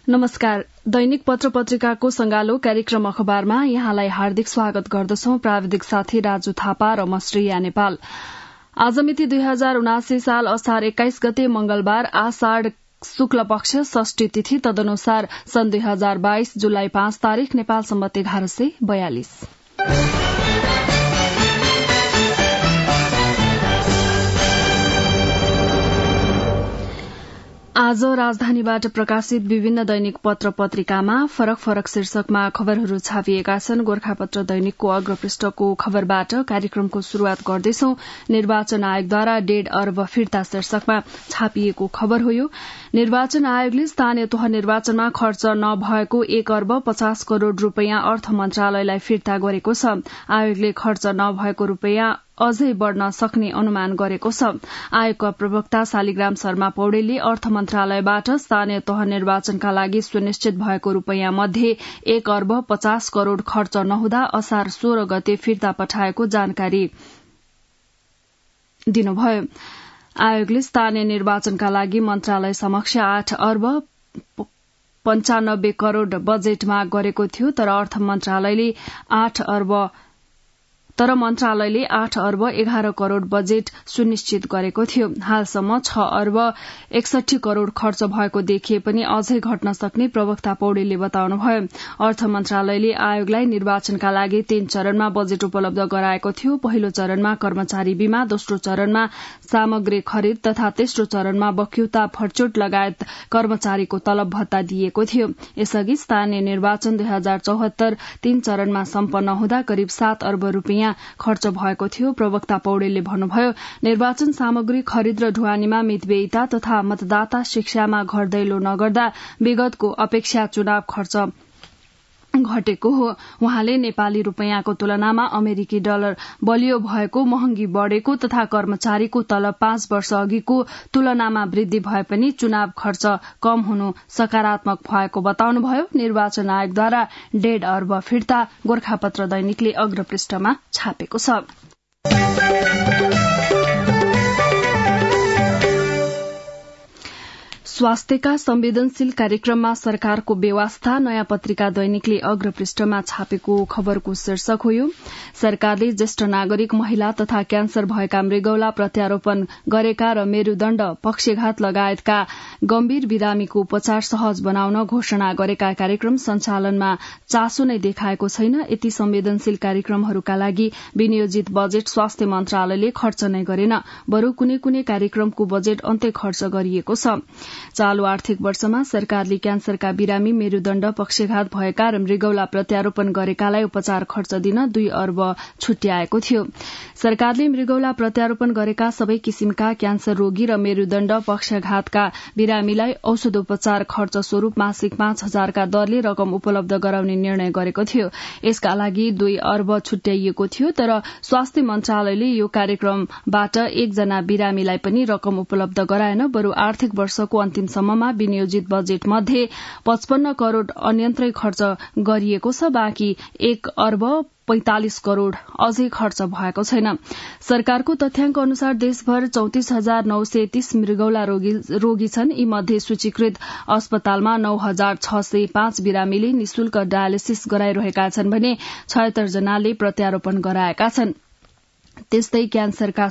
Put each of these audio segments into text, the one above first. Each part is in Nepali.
नमस्कार। दैनिक पत्र पत्रिकाको संगालो कार्यक्रम अखबारमा यहाँलाई हार्दिक स्वागत गर्दछौं। प्राविधिक साथी राजु थापा र म श्रेया नेपाल। आज मिति 2079 साल असार 21 गते मंगलबार, आषाढ़ शुक्ल पक्ष षष्ठी तिथि, तदनुसार सन् 2022 जुलाई 5 तारिक, नेपाल सम्वत 1142। आज राजधानीबाट प्रकाशित विभिन्न दैनिक पत्र पत्रिकामा फरक फरक शीर्षकमा खबरहरू छापिएका छन्। गोरखापत्र दैनिकको अग्रपृष्ठको खबरबाट कार्यक्रमको शुरूआत गर्दैछौं। निर्वाचन आयोगद्वारा 1.5 अर्ब फिर्ता शीर्षकमा छापिएको खबर हो यो। निर्वाचन आयोगले स्थानीय तह निर्वाचनमा खर्च नभएको 1 अर्ब 50 करोड़ रूपियाँ अर्थ मन्त्रालयलाई फिर्ता गरेको छ। आयोगले खर्च नभएको रूपियाँ अझै बढ़न सक्ने अनुमान गरेको छ। आयोगका प्रवक्ता शालिग्राम शर्मा पौडेलले अर्थ मन्त्रालयबाट स्थानीय तह निर्वाचनका लागि सुनिश्चित भएको रूपियाँ मध्ये 1 अर्ब 50 करोड़ खर्च नहुँदा असार 16 गते फिर्ता पठाएको जानकारी दिनुभयो। आयोगले स्थानीय निर्वाचनका लागि मन्त्रालय समक्ष 8 अर्ब 95 करोड़ बजेट माग गरेको थियो, तर मन्त्रालयले 8 अर्ब 11 करोड़ बजेट सुनिश्चित गरेको थियो। हालसम्म 6 अर्ब 61 करोड़ खर्च भएको देखिए पनि अझै घट्न सक्ने प्रवक्ता पौडेलले बताउनुभयो। अर्थ मन्त्रालयले आयोगलाई निर्वाचनका लागि 3 चरणमा बजेट उपलब्ध गराएको थियो। पहिलो चरणमा कर्मचारी बीमा, दोस्रो चरणमा सामग्री खरिद तथा तेस्रो चरणमा बक्युता, फर्चोट लगायत कर्मचारीको तलब भत्ता दिएको थियो। यसअघि स्थानीय निर्वाचन 2074 3 चरणमा सम्पन्न हुँदा करिब 7 अर्ब रूपियाँ खर्च भएको थियो। प्रवक्ता पौडेलले भन्नुभयो, निर्वाचन सामग्री खरिद र ढुवानीमा मितव्ययिता तथा मतदाता शिक्षामा घर दैलो नगर्दा विगतको अपेक्षा चुनाव खर्च घटेको हो। उहाँले नेपाली रूपियाँको तुलनामा अमेरिकी डलर बलियो भएको, महँगी बढ़ेको तथा कर्मचारीको तलब 5 वर्ष अघिको तुलनामा वृद्धि भए पनि चुनाव खर्च कम हुनु सकारात्मक भएको बताउनुभयो। निर्वाचन आयोगद्वारा 1.5 अर्ब फिर्ता गोरखापत्र दैनिकले अग्रपृष्ठमा छापेको छ। स्वास्थ्यका संवेदनशील कार्यक्रममा सरकारको बेवास्ता, नयाँ पत्रिका दैनिकले अग्रपृष्ठमा छापेको खबरको शीर्षक हो यो। सरकारले ज्येष्ठ नागरिक, महिला तथा क्यान्सर भएका मृगौला प्रत्यारोपण गरेका र मेरुदण्ड, पक्षघात लगायतका गम्भीर बिरामीको उपचार सहज बनाउन घोषणा गरेका कार्यक्रम सञ्चालनमा चासो नै देखाएको छैन। यति संवेदनशील कार्यक्रमहरूका लागि विनियोजित बजेट स्वास्थ्य मन्त्रालयले खर्च नै गरेन, बरु कुनै कुनै कार्यक्रमको बजेट अन्त्य खर्च गरिएको छ। चालू आर्थिक वर्षमा सरकारले क्यान्सरका बिरामी, मेरुदण्ड, पक्षघात भएका र मृगौला प्रत्यारोपण गरेकालाई उपचार खर्च दिन 2 अर्ब छुट्याएको थियो। सरकारले मृगौला प्रत्यारोपण गरेका सबै किसिमका क्यान्सर रोगी र मेरुदण्ड, पक्षघातका बिरामीलाई औषधोपचार खर्च स्वरूप मासिक 5,000 का दरले रकम उपलब्ध गराउने निर्णय गरेको थियो। यसका लागि 2 अर्ब छुट्याइएको थियो, तर स्वास्थ्य मन्त्रालयले यो कार्यक्रमबाट 1 जना बिरामीलाई पनि रकम उपलब्ध गराएन, बरु आर्थिक वर्षको अन्तिमसम्ममा विनियोजित बजेट मध्ये 55 करोड़ अन्यन्त्रै खर्च गरिएको छ। बाँकी 1 अर्ब 45 करोड़ अझै खर्च भएको छैन। सरकारको तथ्याङ्क अनुसार देशभर 34,930 मृगौला रोगी छन्। यी मध्ये सूचीकृत अस्पतालमा 9,605 बिरामीले निशुल्क डायलिसिस गराइरहेका छन् भने 76 जनाले प्रत्यारोपण गराएका छन्। त्यस्तै क्यान्सरका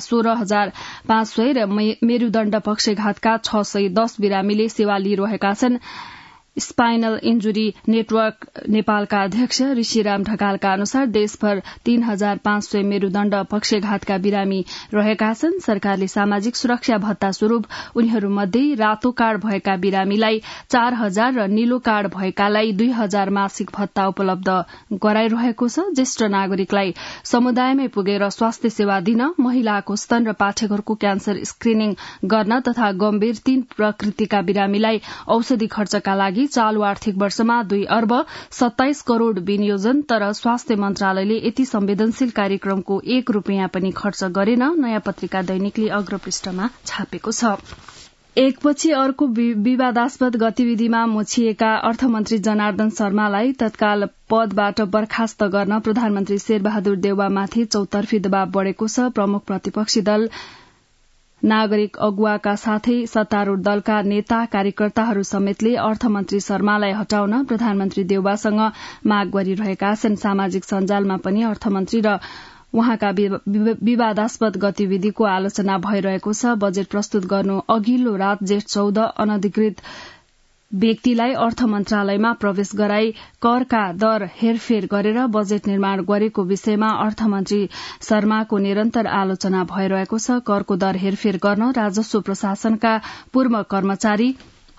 16,500 र मेरुदण्ड पक्षघातका 610 बिरामीले सेवा लिइरहेका छन्। स्पाइनल इन्जुरी नेटवर्क नेपालका अध्यक्ष ऋषिराम ढकालका अनुसार देशभर 3,500 मेरुदण्ड पक्षघातका बिरामी रहेका छन्। सरकारले सामाजिक सुरक्षा भत्ता स्वरूप उनीहरूमध्ये रातो कार्ड भएका बिरामीलाई 4,000 र नीलो कार्ड भएकालाई 2,000 मासिक भत्ता उपलब्ध गराइरहेको छ। ज्येष्ठ नागरिकलाई समुदायमै पुगेर स्वास्थ्य सेवा दिन, महिलाको स्तन र पाठेघरको क्यान्सर स्क्रिनिङ गर्न तथा गम्भीर 3 प्रकृतिका बिरामीलाई औषधि खर्चका लागि चालू आर्थिक वर्षमा 2 अर्ब 27 करोड़ विनियोजन, तर स्वास्थ्य मन्त्रालयले यति संवेदनशील कार्यक्रमको 1 रूपियाँ पनि खर्च गरेन, नयाँ पत्रिका दैनिकले अग्रपृष्ठमा छापेको छ। एकपछि अर्को विवादास्पद गतिविधिमा मोछिएका अर्थमन्त्री जनार्दन शर्मालाई तत्काल पदबाट बर्खास्त गर्न प्रधानमन्त्री शेरबहादुर देउवामाथि चौतर्फी दबाव बढ़ेको छ। प्रमुख प्रतिपक्षी दल नागरिक अगुवाका साथै सत्तारूढ़ दलका नेता कार्यकर्ताहरू समेतले अर्थमन्त्री शर्मालाई हटाउन प्रधानमन्त्री देउवासँग माग गरिरहेका छन्। सामाजिक सञ्जालमा पनि अर्थमन्त्री र उहाँका विवादास्पद गतिविधिको आलोचना भइरहेको छ। बजेट प्रस्तुत गर्नु अघिल्लो रात जेठ 14 अनधिकृत व्यक्तिलाई अर्थ मन्त्रालयमा प्रवेश गराई करका दर हेरफेर गरेर बजेट निर्माण गरेको विषयमा अर्थमन्त्री शर्माको निरन्तर आलोचना भइरहेको छ। करको दर हेरफेर गर्न राजस्व प्रशासनका पूर्व कर्मचारी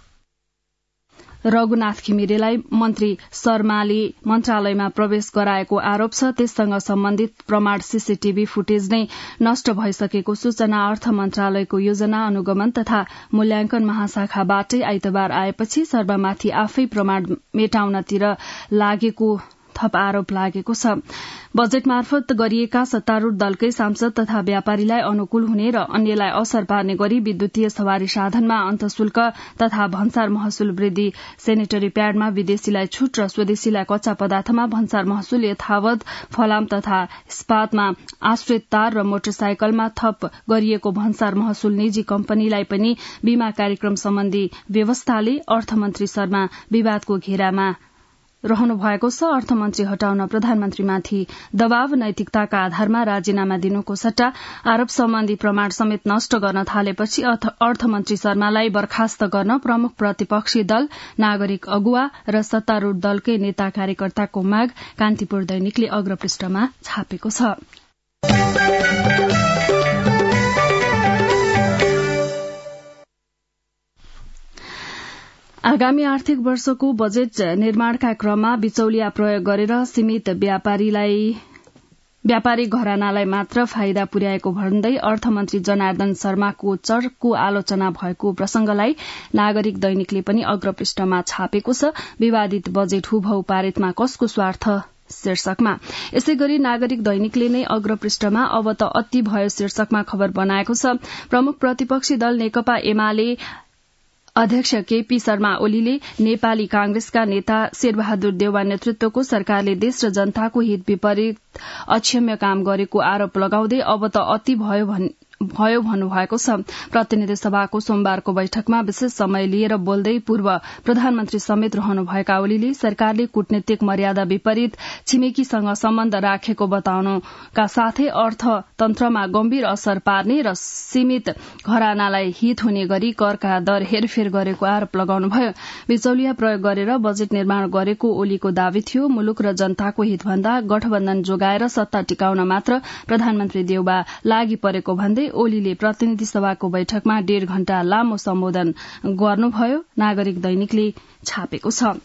रघुनाथ घिमिरेलाई मन्त्री शर्माले मन्त्रालयमा प्रवेश गराएको आरोप छ। त्यससँग सम्बन्धित प्रमाण सीसीटीभी फुटेज नै नष्ट भइसकेको सूचना अर्थ मन्त्रालयको योजना अनुगमन तथा मूल्याङ्कन महाशाखाबाटै आइतबार आएपछि शर्मामाथि आफै प्रमाण मेटाउनतिर लागेको थप आरोप लागेको छ। बजेट मार्फत गरिएका सत्तारूढ़ दलकै सांसद तथा व्यापारीलाई अनुकूल हुने र अन्यलाई असर पार्ने गरी विद्युतीय सवारी साधनमा अन्तःशुल्क तथा भन्सार महसुल वृद्धि, सेनिटरी प्याडमा विदेशीलाई छूट र स्वदेशीलाई कच्चा पदार्थमा भन्सार महसुल यथावत, फलाम तथा इस्पातमा आश्रित तार र मोटरसाइकलमा थप गरिएको भन्सार महसुल निजी कम्पनीलाई पनि बीमा कार्यक्रम सम्बन्धी व्यवस्थाले अर्थमन्त्री शर्मा विवादको घेरामा रहनु भएको छ। अर्थमन्त्री हटाउन प्रधानमन्त्रीमाथि दबाव, नैतिकताका आधारमा राजीनामा दिनुको सट्टा आरोप सम्बन्धी प्रमाण समेत नष्ट गर्न थालेपछि अर्थमन्त्री शर्मालाई बर्खास्त गर्न प्रमुख प्रतिपक्षी दल, नागरिक अगुवा र सत्तारूढ़ दलकै नेता कार्यकर्ताको माग कान्तिपुर दैनिकले अग्रपृष्ठमा छापेको छ। आगामी आर्थिक वर्षको बजेट निर्माणका क्रममा बिचौलिया प्रयोग गरेर सीमित व्यापारी घरानालाई मात्र फाइदा पुर्याएको भन्दै अर्थमन्त्री जनार्दन शर्माको चर्को आलोचना भएको प्रसंगलाई नागरिक दैनिकले पनि अग्रपृष्ठमा छापेको छ। विवादित बजेट हुबहु पारितमा कसको स्वार्थ शीर्षकमा। यसै गरी नागरिक दैनिकले नै अग्रपृष्ठमा अब त अति भयो शीर्षकमा खबर बनाएको छ। प्रमुख प्रतिपक्षी दल नेकपा एमाले अध्यक्ष केपी शर्मा ओलीले नेपाली कांग्रेसका नेता शेरबहादुर देउवा नेतृत्वको सरकारले देश र जनताको हित विपरीत अक्षम्य काम गरेको आरोप लगाउँदै अब त अति भयो भन्नुभएको छ। प्रतिनिधि सभाको सोमबारको बैठकमा विशेष समय लिएर बोल्दै पूर्व प्रधानमन्त्री समेत रहनुभएका ओलीले सरकारले कूटनीतिक मर्यादा विपरीत छिमेकीसँग सम्बन्ध राखेको बताउनुका साथै अर्थतन्त्रमा गम्भीर असर पार्ने र सीमित घरानालाई हित हुने गरी करका दर हेरफेर गरेको आरोप लगाउनुभयो। बिचौलिया प्रयोग गरेर बजेट निर्माण गरेको ओलीको दावी थियो। मुलुक र जनताको हितभन्दा गठबन्धन जोगाएर सत्ता टिकाउन मात्र प्रधानमन्त्री देउवा लागि परेको भन्दै ओलीले प्रतिनिधि सभाको बैठकमा 1.5 घण्टा लामो सम्बोधन गर्नुभयो। नागरिक दैनिकले छापेको छ।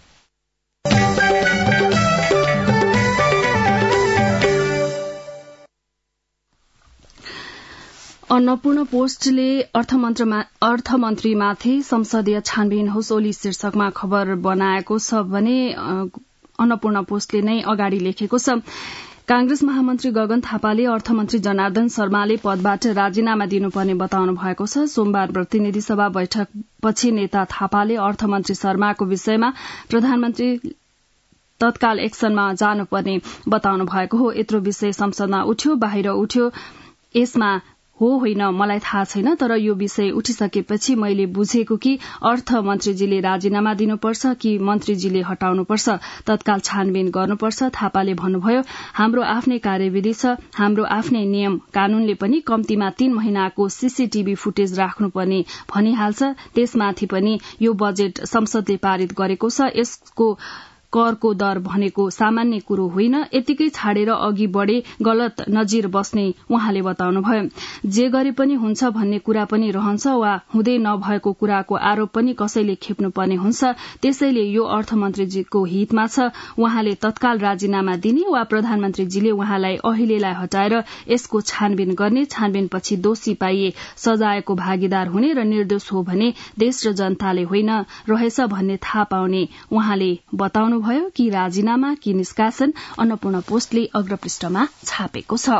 अन्नपूर्ण पोस्टले अर्थमन्त्रीमाथि संसदीय छानबिन होस् ओली शीर्षकमा खबर बनाएको छ भने अन्नपूर्ण पोस्टले नै अगाडि लेखेको छ। कांग्रेस महामन्त्री गगन थापाले अर्थमन्त्री जनार्दन शर्माले पदबाट राजीनामा दिनुपर्ने बताउनु भएको छ। सोमबार प्रतिनिधि सभा बैठकपछि नेता थापाले अर्थमन्त्री शर्माको विषयमा प्रधानमन्त्री तत्काल एक्सनमा जानुपर्ने बताउनु भएको हो। यत्रो विषय संसदमा उठ्यो, बाहिर उठ्यो, यसमा हो होइन मलाई थाहा छैन, तर यो विषय उठिसकेपछि मैले बुझेको कि अर्थमन्त्रीजीले राजीनामा दिनुपर्छ कि मन्त्रीजीले हटाउनुपर्छ, तत्काल छानबिन गर्नुपर्छ। थापाले भन्नुभयो, हाम्रो आफ्नै कार्यविधि छ, हाम्रो आफ्नै नियम कानूनले पनि कम्तीमा 3 महिनाको सीसीटीभी फुटेज राख्नुपर्ने भनिहाल्छ। त्यसमाथि पनि यो बजेट संसदले पारित गरेको छ। यसको करको दर भनेको सामान्य कुरो होइन। यतिकै छाडेर अघि बढ़े गलत नजिर बस्ने उहाँले बताउनुभयो। जे गरे पनि हुन्छ भन्ने कुरा पनि रहन्छ वा हुँदै नभएको कुराको आरोप पनि कसैले खेप्नुपर्ने हुन्छ। त्यसैले यो अर्थमन्त्रीजीको हितमा छ उहाँले तत्काल राजीनामा दिने वा प्रधानमन्त्रीजीले उहाँलाई अहिलेलाई हटाएर यसको छानबिन गर्ने। छानबिनपछि दोषी पाइए सजायको भागीदार हुने र निर्दोष हो भने देश र जनताले होइन रहेछ भन्ने थाहा पाउने उहाँले बताउनु भयो कि राजीनामा कि निष्कासन अन्नपूर्ण पोस्टले अग्रपृष्ठमा छापेको छ।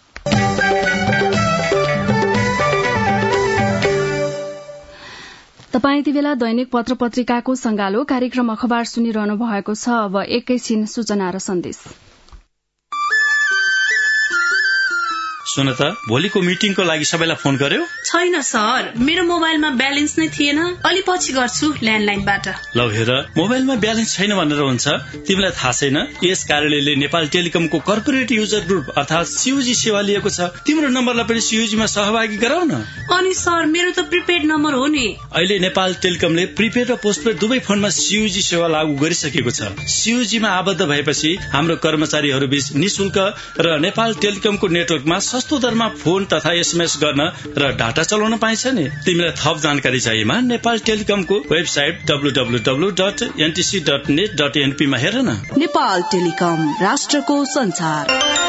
तपाई यति बेला दैनिक पत्र पत्रिकाको संगालो कार्यक्रम अखबार सुनिरहनु भएको छ। अब एकैछिन सूचना र सन्देश। सुन त, भोलिको मिटिङको लागि सबैलाई फोन गर्यो? छैन सर, मेरो मोबाइलमा ब्यालेन्स नै थिएन। अलि पछि गर्छु ल्यान्डलाइनबाट। ल हेर, मोबाइलमा ब्यालेन्स छैन भनेर हुन्छ? तिमीलाई थाहा छैन यस कार्यालयले नेपाल टेलिकमको कर्पोरेट युजर ग्रुप अर्थात सीयूजी सेवा लिएको छ। तिम्रो नम्बरलाई पनि सीयूजीमा सहभागी गराउन। अनि सर, मेरो त प्रिपेड नम्बर हो नि। अहिले नेपाल टेलिकमले प्रिपेड र पोस्टपेड दुवै फोनमा सीयूजी सेवा लागू गरिसकेको छ। सीयूजीमा आबद्ध भएपछि हाम्रो कर्मचारीहरू बीच निशुल्क र नेपाल टेलिकमको नेटवर्कमा सस्तो दरमा फोन तथा एसएमएस गर्न र डाटा चलाउन पाइन्छ नि। तिमीलाई थप जानकारी चाहिएमा नेपाल टेलिकमको वेबसाइट www.ntc.net.np मा हेर न। नेपाल टेलिकम, राष्ट्रको संचार।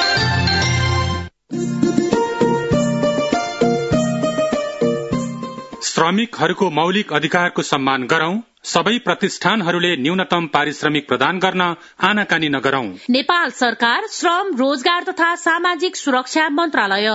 श्रमिकहरूको मौलिक अधिकारको सम्मान गरौं। सबै प्रतिष्ठानहरूले न्यूनतम पारिश्रमिक प्रदान गर्न आनाकानी नगरौं। नेपाल सरकार, श्रम, रोजगार तथा सामाजिक सुरक्षा मन्त्रालय।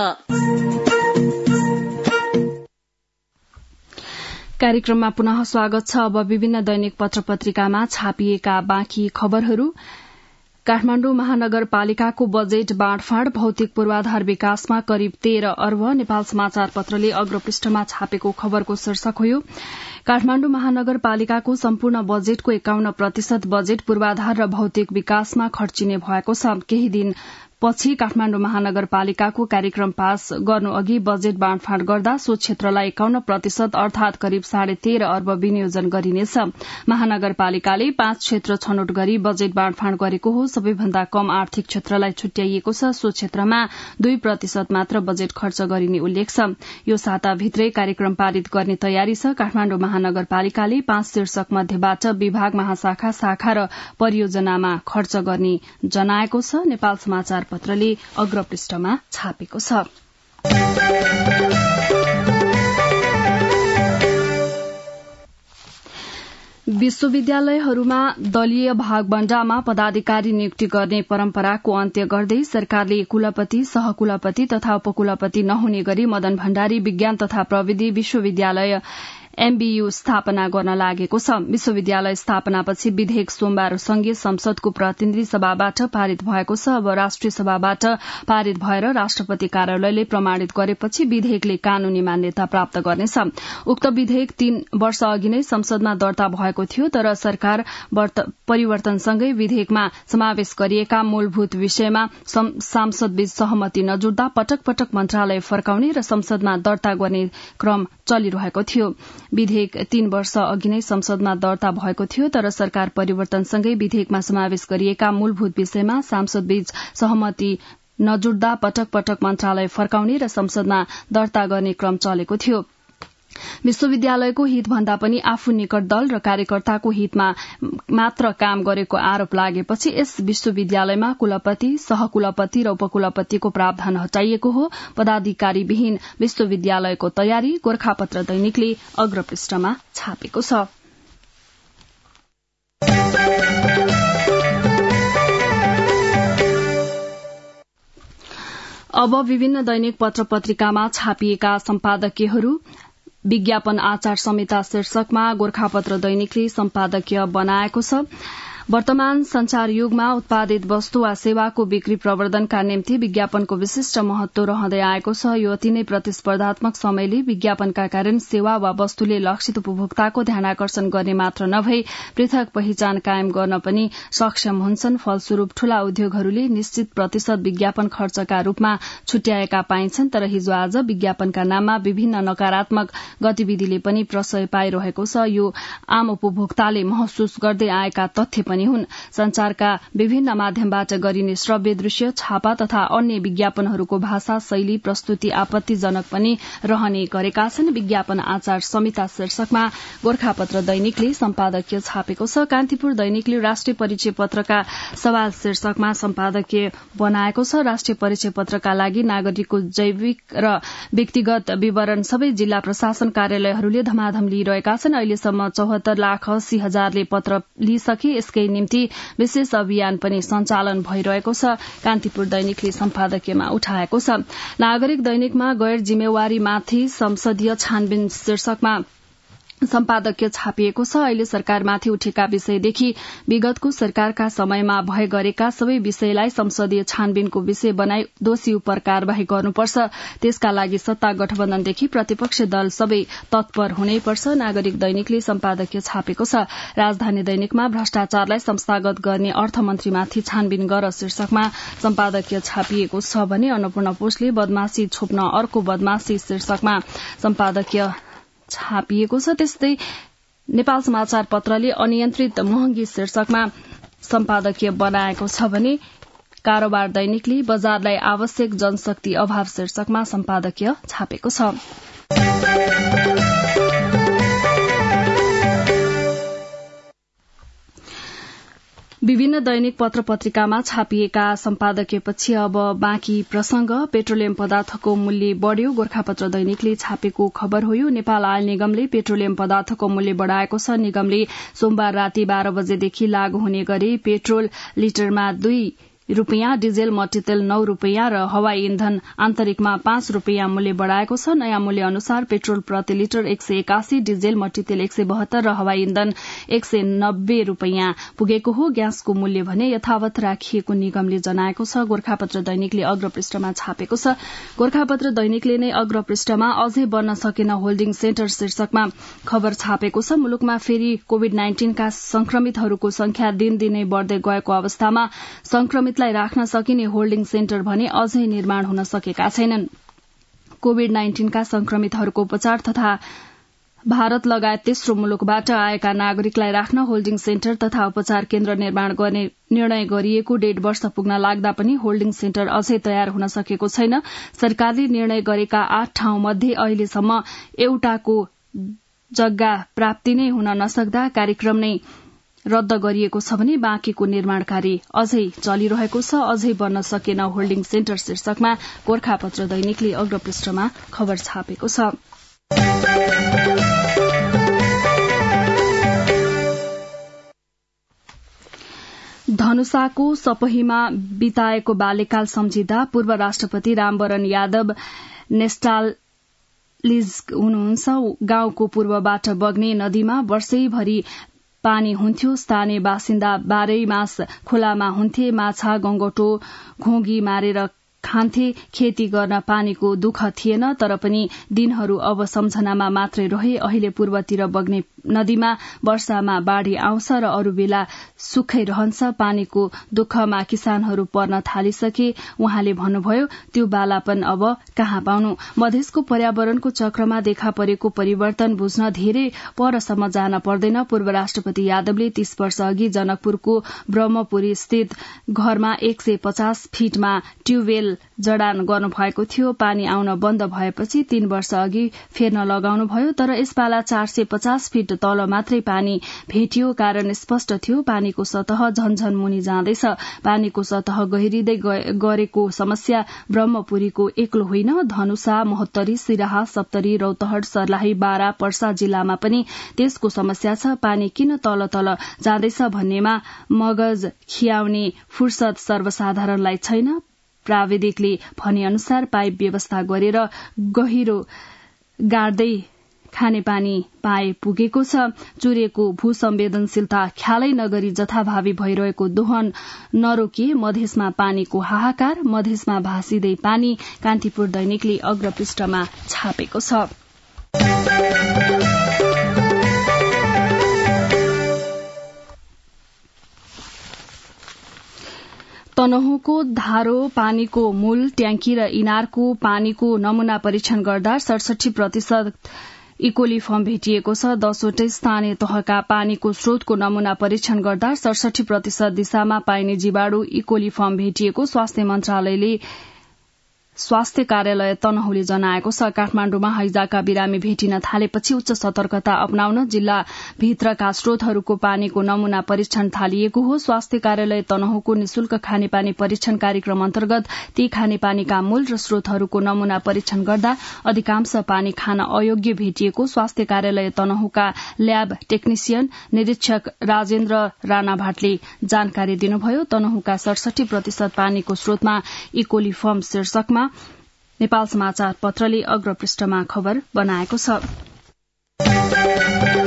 कार्यक्रममा पुनः स्वागत छ। अब विभिन्न दैनिक पत्र पत्रिकामा छापिएका बाँकी खबरहरू। काठमाडौँ महानगरपालिकाको बजेट बाँडफाँड, भौतिक पूर्वाधार विकासमा करिब 13 अर्ब। नेपाल समाचार पत्रले अग्रपृष्ठमा छापेको खबरको शीर्षक हो। काठमाडौँ महानगरपालिकाको सम्पूर्ण बजेटको 51% बजेट पूर्वाधार र भौतिक विकासमा खर्चिने भएको छ। केही दिन पछि काठमाडौँ महानगरपालिकाको कार्यक्रम पास गर्नु अघि बजेट बाँडफाँड गर्दा सो क्षेत्रलाई 51% अर्थात करिब 13.5 अर्ब विनियोजन गरिनेछ। महानगरपालिकाले 5 क्षेत्र छनौट गरी बजेट बाँडफाँड गरेको हो। सबैभन्दा कम आर्थिक क्षेत्रलाई छुट्याइएको छ। सो क्षेत्रमा 2% मात्र बजेट खर्च गरिने उल्लेख छ। यो साताभित्रै कार्यक्रम पारित गर्ने तयारी छ। काठमाडौँ महानगरपालिकाले 5 शीर्षक मध्येबाट विभाग, महाशाखा, शाखा र परियोजनामा खर्च गर्ने जनाएको छ। नेपाल समाचार पत्रले अग्रपृष्ठमा छापेको छ। विश्वविद्यालयहरूमा दलीय भागबण्डामा पदाधिकारी नियुक्ति गर्ने परम्पराको अन्त्य गर्दै सरकारले कुलपति, सहकुलपति तथा उपकुलपति नहुने गरी मदन भण्डारी विज्ञान तथा प्रविधि विश्वविद्यालय एमबीयू स्थापना गर्न लागेको छ। विश्वविद्यालय स्थापनापछि विधेयक सोमबार संघीय संसदको प्रतिनिधि सभाबाट पारित भएको छ। अब राष्ट्रिय सभाबाट पारित भएर राष्ट्रपति कार्यालयले प्रमाणित गरेपछि विधेयकले कानूनी मान्यता प्राप्त गर्नेछ। उक्त विधेयक 3 वर्ष अघि नै संसदमा दर्ता भएको थियो, तर सरकार परिवर्तनसँगै विधेयकमा समावेश गरिएका मूलभूत विषयमा सांसदबीच सहमति नजुट्दा पटक पटक मन्त्रालय फर्काउने र संसदमा दर्ता गर्ने क्रम चलिरहेको थियो। विधेयक 3 वर्ष अघि नै संसदमा दर्ता भएको थियो, तर सरकार परिवर्तनसँगै विधेयकमा समावेश गरिएका मूलभूत विषयमा सांसदबीच सहमति नजुट्दा पटक पटक मन्त्रालय फर्काउने र संसदमा दर्ता गर्ने क्रम चलेको थियो। विश्वविद्यालयको हितभन्दा पनि आफू निकट दल र कार्यकर्ताको हितमा मात्र काम गरेको आरोप लागेपछि यस विश्वविद्यालयमा कुलपति, सहकुलपति र उपकुलपतिको प्रावधान हटाइएको हो। पदाधिकारी विहीन विश्वविद्यालयको तयारी गोरखापत्र दैनिकले अग्रपृष्ठमा छापेको छ। अब विभिन्न दैनिक पत्र पत्रिकामा छापिएका सम्पादकीयहरू। विज्ञापन आचार संहिता शीर्षकमा गोरखापत्र दैनिकले सम्पादकीय बनाएको छ। वर्तमान संचार युगमा उत्पादित वस्तु वा सेवाको बिक्री प्रवर्धनका निम्ति विज्ञापनको विशिष्ट महत्व रहँदै आएको छ। यो अति नै प्रतिस्पर्धात्मक समयले विज्ञापनका कारण सेवा वा वस्तुले लक्षित उपभोक्ताको ध्यानाकर्षण गर्ने मात्र नभई पृथक पहिचान कायम गर्न पनि सक्षम हुन्छन्। फलस्वरूप ठूला उद्योगहरूले निश्चित प्रतिशत विज्ञापन खर्चका रूपमा छुट्याएका पाइन्छन्, तर हिजो आज विज्ञापनका नाममा विभिन्न नकारात्मक गतिविधिले पनि प्रशय पाइरहेको छ। यो आम उपभोक्ताले महसुस गर्दै आएका तथ्य पनि हुन्। संचारका विभिन्न माध्यमबाट गरिने श्रव्य, दृश्य, छापा तथा अन्य विज्ञापनहरूको भाषा, शैली, प्रस्तुति आपत्तिजनक पनि रहने गरेका छन्। विज्ञापन आचार संहिता शीर्षकमा गोरखापत्र दैनिकले सम्पादकीय छापेको छ। कान्तिपुर दैनिकले राष्ट्रिय परिचय पत्रका सवाल शीर्षकमा सम्पादकीय बनाएको छ। राष्ट्रिय परिचय पत्रका लागि नागरिकको जैविक र व्यक्तिगत विवरण सबै जिल्ला प्रशासन कार्यालयहरूले धमाधम लिइरहेका छन्। अहिलेसम्म 74,80,000ले पत्र लिइसके। यसकै निम्ति विशेष अभियान पनि सञ्चालन भइरहेको छ। कान्तिपुर दैनिकले सम्पादकीयमा उठाएको छ। नागरिक दैनिकमा गैर जिम्मेवारीमाथि संसदीय छानबिन शीर्षकमा सम्पादकीय छापिएको छ। अहिले सरकारमाथि उठेका विषयदेखि विगतको सरकारका समयमा भए गरेका सबै विषयलाई संसदीय छानबिनको विषय बनाई दोषी उपर कार्यवाही गर्नुपर्छ। त्यसका लागि सत्ता गठबन्धनदेखि प्रतिपक्षी दल सबै तत्पर हुनैपर्छ। नागरिक दैनिकले सम्पादकीय छापेको छ। राजधानी दैनिकमा भ्रष्टाचारलाई संस्थागत गर्ने अर्थमन्त्रीमाथि छानबिन गर शीर्षकमा सम्पादकीय छापिएको छ भने अन्नपूर्ण पोस्टले बदमाशी छोप्न अर्को बदमाशी शीर्षकमा सम्पादकीय छापिएको छ। त्यस्तै नेपाल समाचार पत्रले अनियन्त्रित महँगी शीर्षकमा सम्पादकीय बनाएको छ भने कारोबार दैनिकले बजारलाई आवश्यक जनशक्ति अभाव शीर्षकमा सम्पादकीय छापेको छ। विभिन्न दैनिक पत्र पत्रिकामा छापिएका सम्पादकीयपछि अब बाँकी प्रसंग। पेट्रोलियम पदार्थको मूल्य बढ़्यो, गोरखापत्र दैनिकले छापेको खबर हो। नेपाल आयल निगमले पेट्रोलियम पदार्थको मूल्य बढ़ाएको छ। निगमले सोमबार राति 12 बजेदेखि लागू हुने गरी पेट्रोल लिटरमा 2 रूपियाँ, डिजेल मट्टीतेल 9 रूपियाँ र हवाई इन्धन आन्तरिकमा 5 रूपियाँ मूल्य बढ़ाएको छ। नयाँ मूल्य अनुसार पेट्रोल प्रति लिटर 181, डिजेल मट्टीतेल 172 र हवाई इन्धन 190 रूपियाँ पुगेको हो। ग्यासको मूल्य भने यथावत राखिएको निगमले जनाएको छ। गोरखापत्र दैनिकले अग्रपृष्ठमा छापेको छ। गोरखापत्र दैनिकले नै अग्रपृष्ठमा अझै बन्न सकेन होल्डिङ सेन्टर शीर्षकमा खबर छापेको छ। मुलुकमा फेरि कोविड-19 का संक्रमितहरूको संख्या दिनदिनै बढ़दै गएको अवस्थामा संक्रमितलाई राख्न सकिने होल्डिङ सेन्टर भने अझै निर्माण हुन सकेका छैनन्। कोविड-19 का संक्रमितहरूको उपचार तथा भारत लगायत तेस्रो मुलुकबाट आएका नागरिकलाई राख्न होल्डिङ सेन्टर तथा उपचार केन्द्र निर्माण गर्ने निर्णय गरिएको 1.5 वर्ष पुग्न लाग्दा पनि होल्डिङ सेन्टर अझै तयार हुन सकेको छैन। सरकारले निर्णय गरेका 8 ठाउँ मध्ये अहिलेसम्म एउटाको जग्गा प्राप्ति नै हुन नसक्दा कार्यक्रम नै रद्द गरिएको छ भने बाँकीको निर्माण कार्य अझै चलिरहेको छ। अझै बन्न सकेन होल्डिङ सेन्टर शीर्षकमा गोरखापत्र दैनिकले अग्रपृष्ठमा खबर छापेको छ। धनुषाको सपहीमा बिताएको बाल्यकाल सम्झिँदा पूर्व राष्ट्रपति रामवरण यादव नेस्टालिज हुनुहुन्छ। गाउँको पूर्वबाट बग्ने नदीमा वर्षैभरि पानी हुन्थ्यो। स्थानीय बासिन्दा 12 मास खोलामा हुन्थे। माछा, गंगटो, घोगी मारेर खान्थे। खेती गर्न पानीको दुःख थिएन, तर पनि दिनहरू अब सम्झनामा मात्रै रहे। अहिले पूर्वतिर बग्ने नदीमा वर्षामा बाढ़ी आउँछ र अरू बेला सुक्खै रहन्छ। पानीको दुःखमा किसानहरू पर्न थालिसके। उहाँले भन्नुभयो, त्यो बालापन अब कहाँ पाउनु। मधेसको पर्यावरणको चक्रमा देखा परेको परिवर्तन बुझ्न धेरै परसम्म जान पर्दैन। पूर्व राष्ट्रपति यादवले 30 वर्ष अघि जनकपुरको ब्रह्मपुरी स्थित घरमा 150 फिटमा ट्युबवेल जडान गर्नुभएको थियो। पानी आउन बन्द भएपछि 3 वर्ष अघि फेर्न लगाउनुभयो, तर यसपाला 450 फिट तल मात्रै पानी भेटियो। कारण स्पष्ट थियो, पानीको सतह झनझन मुनि जाँदैछ। पानीको सतह गहिरिँदै गरेको समस्या ब्रह्मपुरीको एक्लो होइन। धनुषा, महोत्तरी, सिराहा, सप्तरी, रौतहट, सर्लाही, बारा, पर्सा जिल्लामा पनि त्यसको समस्या छ। पानी किन तल तल जाँदैछ भन्नेमा मगज खियाउने फुर्सद सर्वसाधारणलाई छैन। प्राविधिकले भने अनुसार पाइप व्यवस्था गरेर गहिरो गाड्दै खानेपानी पाए पुगेको छ। चुरेको भूसंवेदनशीलता ख्यालै नगरी जथाभावी भइरहेको दोहन नरोकिए मधेसमा पानीको हाहाकार। मधेसमा भासिँदै पानी। कान्तिपुर दैनिकले अग्रपृष्ठमा छापेको छ। तनहुँको धारो पानीको मूल ट्याङ्की र इनारको पानीको नमूना परीक्षण गर्दा 67% इकोली फर्म भेटिएको छ। 10वटै स्थानीय तहका पानीको स्रोतको नमूना परीक्षण गर्दा 67% दिशामा पाइने जीवाणु इकोली फर्म भेटिएको स्वास्थ्य मन्त्रालयले स्वास्थ्य कार्यालय तनहुँले जनाएको छ। काठमाण्डुमा हैजाका बिरामी भेटिन थालेपछि उच्च सतर्कता अपनाउन जिल्ला भित्रका स्रोतहरूको पानीको नमूना परीक्षण थालिएको हो। स्वास्थ्य कार्यालय तनहुँको निशुल्क खानेपानी परीक्षण कार्यक्रम अन्तर्गत ती खानेपानीका मूल र स्रोतहरूको नमूना परीक्षण गर्दा अधिकांश पानी खान अयोग्य भेटिएको स्वास्थ्य कार्यालय तनहुँका ल्याब टेक्निशियन निरीक्षक राजेन्द्र राणा भाटले जानकारी दिनुभयो। तनहुँका 67% पानीको स्रोतमा इकोली फर्म शीर्षकमा नेपाल समाचार पत्रले अग्रपृष्ठमा खबर बनाएको छ।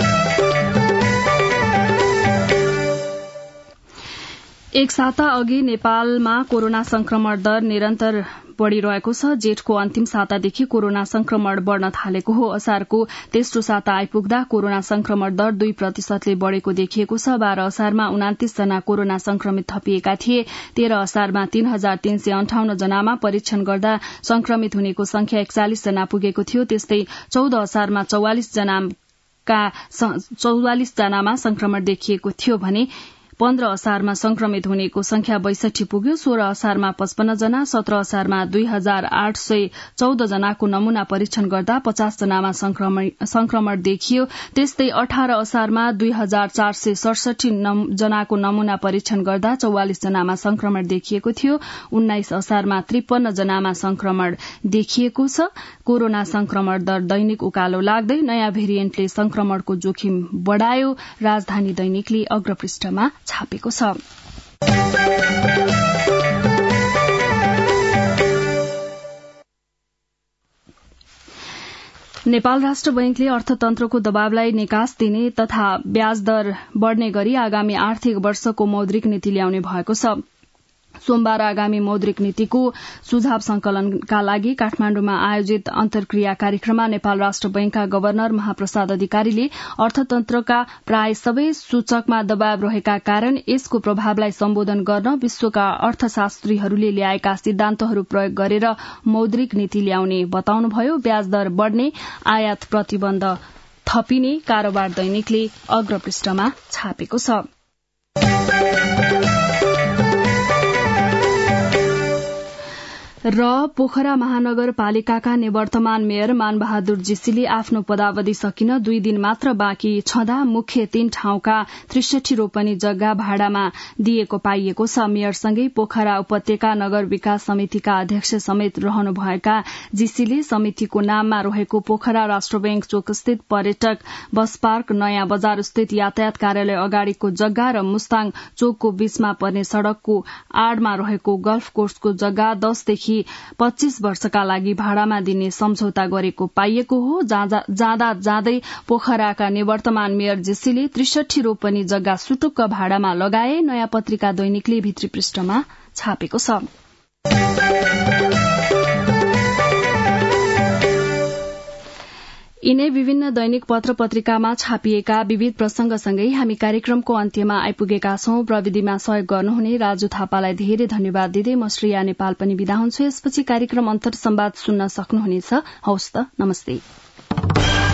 एक साता अघि नेपालमा कोरोना संक्रमण दर निरन्तर बढ़िरहेको छ। जेठको अन्तिम सातादेखि कोरोना संक्रमण बढ़न थालेको हो। असारको तेस्रो साता आइपुग्दा कोरोना संक्रमण दर 2% बढ़ेको देखिएको छ। 12 असारमा 29 जना कोरोना संक्रमित थपिएका थिए। 13 असारमा 3358 जनामा परीक्षण गर्दा संक्रमित हुनेको संख्या 41 जना पुगेको थियो। त्यस्तै 14 असारमा 44 जनामा संक्रमण देखिएको थियो भने 15 असारमा संक्रमित हुनेको संख्या 62 पुग्यो। 16 असारमा 55 जना, 17 असारमा 2814 जनाको नमूना परीक्षण गर्दा 50 जनामा संक्रमण देखियो। त्यस्तै 18 असारमा 2467 जनाको नमूना परीक्षण गर्दा 44 जनामा संक्रमण देखिएको थियो। 19 असारमा 53 जनामा संक्रमण देखिएको छ। कोरोना संक्रमण दर दैनिक उकालो लाग्दै नयाँ भेरिएन्टले संक्रमणको जोखिम बढ़ायो। राजधानी दैनिकले अग्रपृष्ठमा छापेको छ। नेपाल राष्ट्र बैंकले अर्थतन्त्रको दबावलाई निकास दिने तथा ब्याज दर बढ़ने गरी आगामी आर्थिक वर्षको मौद्रिक नीति ल्याउने भएको छ। सोमबार आगामी मौद्रिक नीतिको सुझाव संकलनका लागि काठमाण्डुमा आयोजित अन्तर्क्रिया कार्यक्रममा नेपाल राष्ट्र बैंकका गवर्नर महाप्रसाद अधिकारीले अर्थतन्त्रका प्राय सबै सूचकमा दबाव रहेका कारण यसको प्रभावलाई सम्बोधन गर्न विश्वका अर्थशास्त्रीहरूले ल्याएका सिद्धान्तहरू प्रयोग गरेर मौद्रिक नीति ल्याउने बताउनुभयो। ब्याज दर बढ़ने, आयात प्रतिबन्ध थपिने कारोबार दैनिकले अग्रपृष्ठमा छापेको छ। र पोखरा महानगरपालिकाका निवर्तमान मेयर मानबहादुर जीसीले आफ्नो पदावधि सकिन 2 दिन मात्र बाँकी छँदा मुख्य 3 ठाउँका 63 रोपनी जग्गा भाडामा दिएको पाइएको छ। मेयरसँगै पोखरा उपत्यका नगर विकास समितिका अध्यक्ष समेत रहनुभएका जीसीले समितिको नाममा रहेको पोखरा राष्ट्र बैंक चोकस्थित पर्यटक बस पार्क, नयाँ बजार स्थित यातायात कार्यालय अगाडिको जग्गा र मुस्ताङ चोकको बीचमा पर्ने सड़कको आड़मा रहेको गल्फ कोर्सको जग्गा 10 देखि 25 वर्षका लागि भाडामा दिने सम्झौता गरेको पाइएको हो। जाँदा जाँदै पोखराका निवर्तमान मेयर जेसीले 63 रोपनी जग्गा सुटुक्क भाडामा लगाए। नयाँ पत्रिका दैनिकले भित्री पृष्ठमा छापेको छ। यिनै विभिन्न दैनिक पत्र पत्रिकामा छापिएका विविध प्रसंगसँगै हामी कार्यक्रमको अन्त्यमा आइपुगेका छौं। प्रविधिमा सहयोग गर्नुहुने राजु थापालाई धेरै धन्यवाद दिँदै म श्रेया नेपाल पनि बिदा हुन्छु। यसपछि कार्यक्रम अन्तर संवाद सुन्न सक्नुहुनेछ। हवस् त, नमस्ते।